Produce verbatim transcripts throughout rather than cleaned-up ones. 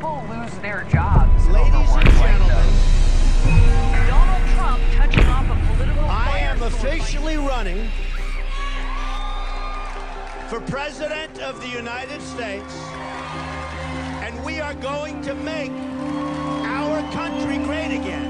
people lose their jobs over words like those. Donald Trump touching off a political I am officially running for President of the United States, and we are going to make our country great again.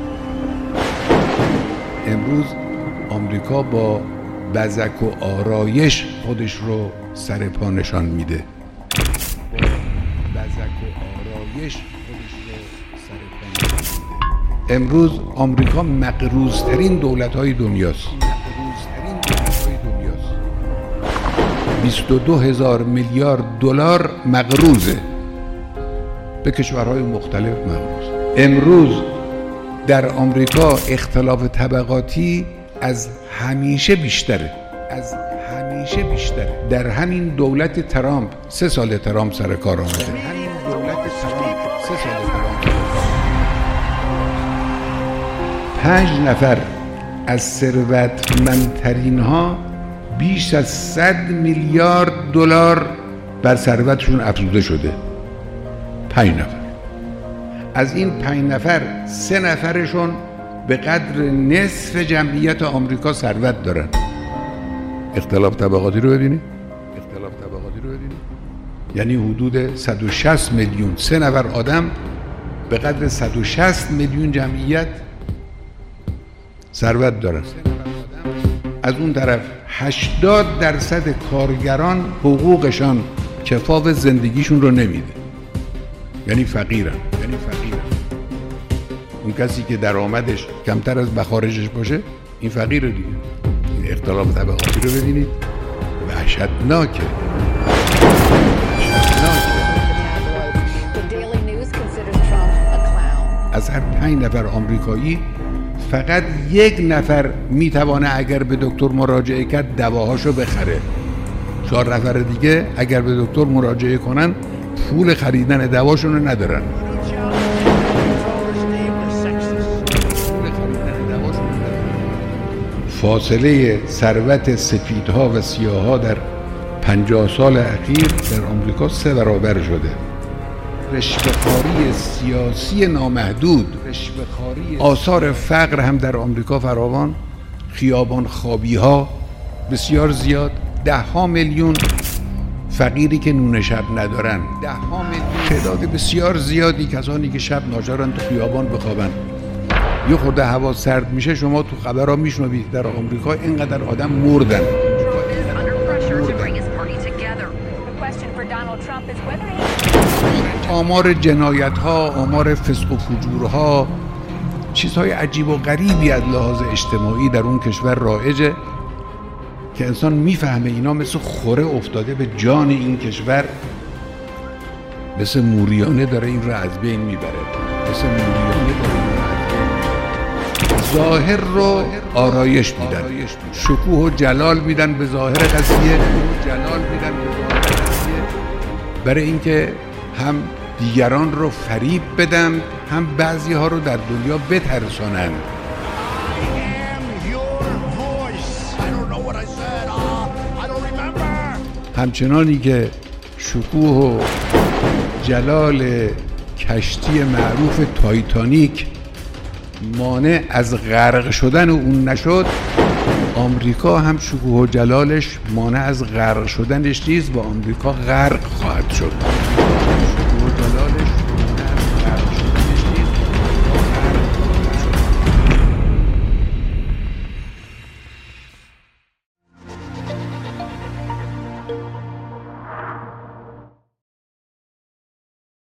امروز آمریکا با بزک و آرایش خودش رو سر پا نشان میده. با بزک و آرایش خودش رو سر پا نشان میده. امروز آمریکا مقروض‌ترین دولت‌های دنیاست. مقروض‌ترین دولت‌های دنیاست. بیست و دو هزار میلیارد دلار مقروضه. به کشورهای مختلف مقروض. امروز در آمریکا اختلاف طبقاتی از همیشه بیشتره. از همیشه بیشتره. در همین دولت ترامپ سه سال ترامپ سر کار آمده. همین دولت ترامپ سه سال ترامپ. پنج نفر از ثروتمندترین ها بیش از صد میلیارد دلار بر ثروتشون افزوده شده. پنج نفر. از این پنج نفر سه نفرشون به قدر نصف جمعیت آمریکا ثروت دارن. اختلاف طبقاتی رو ببینید. اختلاف طبقاتی رو ببینید. یعنی حدود صد و شصت میلیون سه نفر آدم به قدر صد و شصت میلیون جمعیت ثروت دارن. از اون طرف هشتاد درصد کارگران حقوقشان کفاف زندگیشون رو نمیده. یعنی فقیرن. یعنی فقیرن. اون کسی که درآمدش کمتر از بخارجش باشه این فقیره دیگه. این اختلاف طبقاتی رو ببینید. وحشتناکه. از هر پنج نفر آمریکایی فقط یک نفر میتوانه اگر به دکتر مراجعه کرد دواهاشو بخره. چهار نفر دیگه اگر به دکتر مراجعه کنن پول خریدن دواشون رو ندارن. فاصله ثروت سفیدها و سیاه‌ها در پنجاه سال اخیر در آمریکا سه برابر شده. رشوه‌خواری سیاسی نامحدود، رشوه‌خواری آثار فقر هم در آمریکا فراوان، خیابان خوابی‌ها بسیار زیاد، ده ها میلیون فقیری که نون شب ندارن، ده ها میلیون تعداد بسیار زیادی کسانی که شب ناچارن تو خیابان بخوابن. یه خورده هوا سرد میشه شما تو خبرها میشنوید در آمریکا اینقدر آدم مردن. آمار جنایت ها، آمار فسق و فجورها، چیزهای عجیب و غریبی از لحاظ اجتماعی در اون کشور رایجه که انسان میفهمه اینا مثل خوره افتاده به جان این کشور، مثل موریانه داره این رو از بین میبره. مثل موریانه داره این رو از بین. ظاهر رو آرایش میدن، شکوه و جلال میدن به ظاهر قضیه، جلال میدن به ظاهر قضیه برای اینکه هم دیگران رو فریب بدن، هم بعضی ها رو در دنیا بترسانند. همچنانی که شکوه و جلال کشتی معروف تایتانیک مانع از غرق شدن اون نشد، آمریکا هم شکوه و جلالش مانع از غرق شدنش نیست و آمریکا غرق خواهد شد. شکوه و جلالش مانع از غرق شدن